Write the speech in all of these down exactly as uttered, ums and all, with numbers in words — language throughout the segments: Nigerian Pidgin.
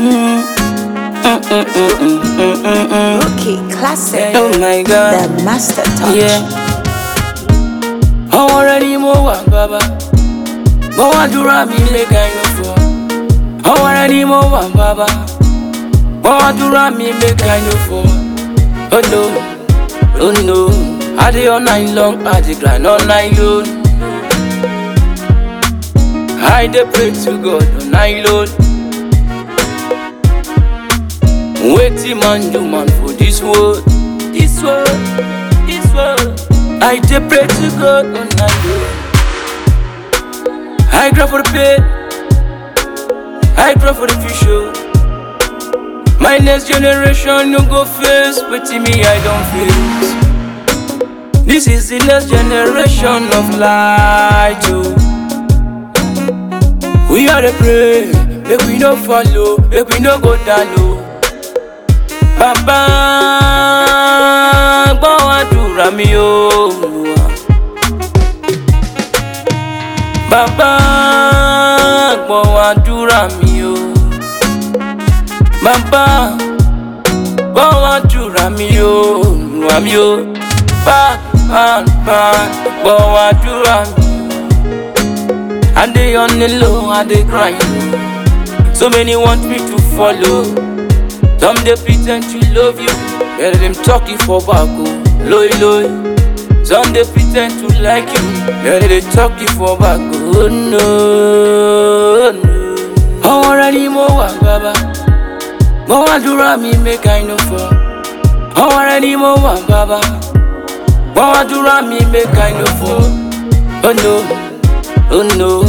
Rookie classic. Oh my God, The master touch. yeah. Already more baba. Go and do rami make I know for. Already more baba. Go and do rami make I know for. Oh no, oh no. I dey all night long, I dey grind all night long. I dey pray to God all night long. Waiting man do man for this world, this world, this world. I dey pray to God all night long. I cry for the pain, I cry for the future. My next generation no go face, but to me I don't face. This is the next generation of light too. We are the pray, make we no follow, make we no go down low. Baba, gbọ́ àdúrà mi o. Baba, gbọ́ àdúrà mi o. Baba, gbọ́ àdúrà mi o. Olúwa mi o. Bá bá bá gbọ́ àdúrà mi. I dey on the low, I dey cry. So many want me to follow. Some they pretend to love you, better them talking for back, oh, loy loy. Some they pretend to like you, better they talking for back, oh no, no. Already more baba, more adura me make I know for. Already more baba, more adura me make I know for. Oh no, oh no.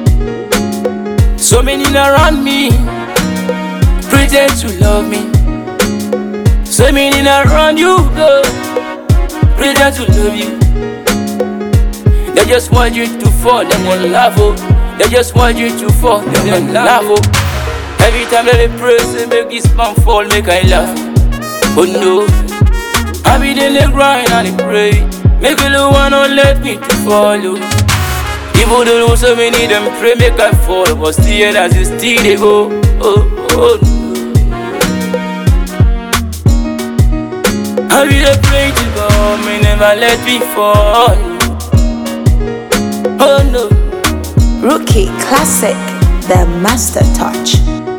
So many around me pretend to love me. So many around you go pretend to love you. They just want you to fall, they want love, oh. They just want you to fall, they want love, oh. Every time that they pray, they make this man fall, make I laugh. Oh no, I be in the grind and they pray, make a little one don't let me to follow. Even though so many them pray, make I fall, but still as you still they go. Oh, oh no. I really pray to God, may never let me fall. Oh no. Rookie classic. The master touch.